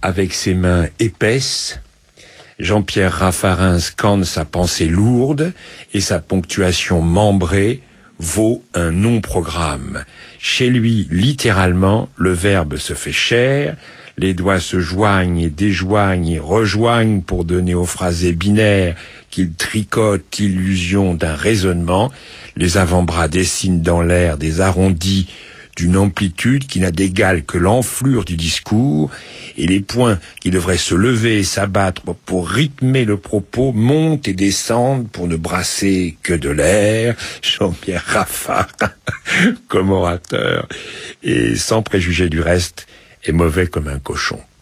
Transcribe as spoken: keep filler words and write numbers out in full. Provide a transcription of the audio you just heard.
avec ses mains épaisses, Jean-Pierre Raffarin scande sa pensée lourde et sa ponctuation membrée vaut un non-programme. Chez lui, littéralement, le verbe se fait chair, les doigts se joignent et déjoignent et rejoignent pour donner aux phrasés binaires qu'il tricote illusion d'un raisonnement, les avant-bras dessinent dans l'air des arrondis d'une amplitude qui n'a d'égal que l'enflure du discours, et les poings qui devraient se lever et s'abattre pour rythmer le propos montent et descendent pour ne brasser que de l'air. Jean-Pierre Raffarin, comme orateur, et sans préjuger du reste, est mauvais comme un cochon.